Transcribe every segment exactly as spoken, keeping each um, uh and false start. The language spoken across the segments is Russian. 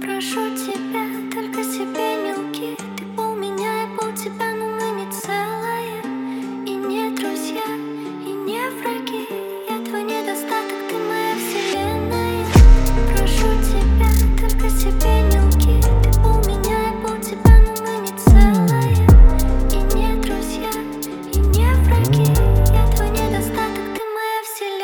Прошу тебя, только себе не лги. Ты пол меня и пол тебя, но мы не целые. И не друзья, и не враги. Я твой недостаток, ты моя вселенная. Прошу тебя, только себе не лги. Ты пол меня и пол тебя, но мы не целые. И не друзья, и не враги. Я твой недостаток, ты моя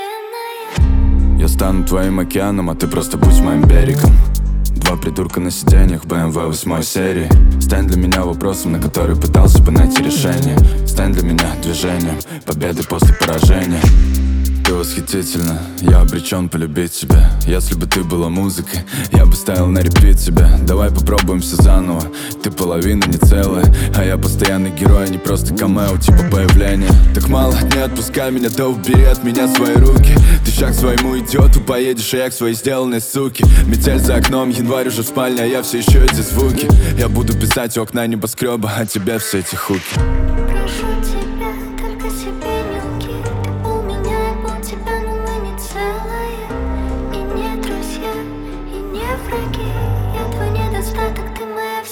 вселенная. Я стану твоим океаном, а ты просто будь моим берегом. Два придурка на сиденьях бэ эм вэ восьмой серии. Стань для меня вопросом, на который пытался бы найти решение. Стань для меня движением победы после поражения. Ты восхитительна, я обречен полюбить тебя. Если бы ты была музыкой, я бы ставил на репит тебя. Давай попробуем все заново. Ты половина не целая, а я постоянный герой, а не просто камео, типа появления. Так мало, не отпускай меня, да убери от меня свои руки. Ты шаг к своему идиоту поедешь, а я к своей сделанной суке. Метель за окном, январь уже в спальне, а я все еще эти звуки. Я буду писать у окна небоскреба, а тебе все эти хуки. Прошу тебя, только себе не лги. Ты пол меня и пол тебя, но мы не целые. И не друзья, и не враги. Я твой недостаток, ты моя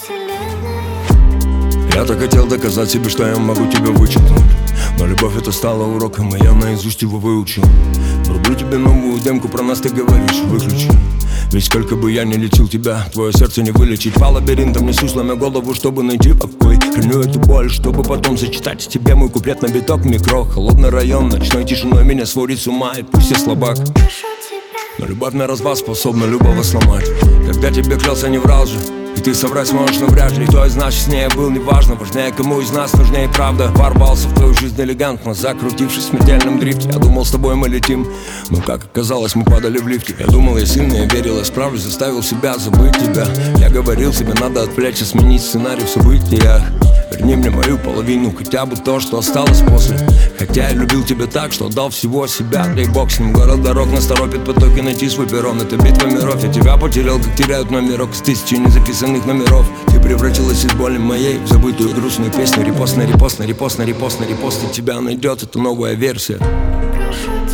вселенная. Я так хотел доказать себе, что я могу тебя вычеркнуть, но любовь это стала уроком, и я наизусть его выучил. Врублю тебе новую демку, про нас ты говоришь, выключи. Ведь сколько бы я ни лечил тебя, твое сердце не вылечить. По лабиринтам несу, сломя голову, чтобы найти покой. Храню эту боль, чтобы потом зачитать тебе мой куплет на биток микро. Холодный район, ночной тишиной меня сводит с ума, и пусть я слабак, Прошу тебя, но любовь на развал способна любого сломать. Когда тебе клялся, не врал же, и ты соврать сможешь, но вряд ли. Кто из нас честнее был, неважно. Важнее, кому из нас нужнее правда. Ворвался в твою жизнь элегантно, закрутившись в смертельном дрифте. Я думал, с тобой мы летим, но как оказалось, мы падали в лифте. Я думал, я сильный, я верил, я справлюсь, заставил себя забыть тебя. Я говорил себе, надо отвлечься, сменить сценарий в событиях. Верни мне мою половину, хотя бы то, что осталось после. Хотя я любил тебя так, что отдал всего себя. Дай бог с ним, город дорог нас торопит потоки, найти свой перрон. Это битва миров, я тебя потерял, как теряют номерок из тысячи незаписанных номеров. Ты превратилась из боли моей в забытую грустную песню. Репост на репост на репост на репост на репост, и тебя найдет, это новая версия. прошу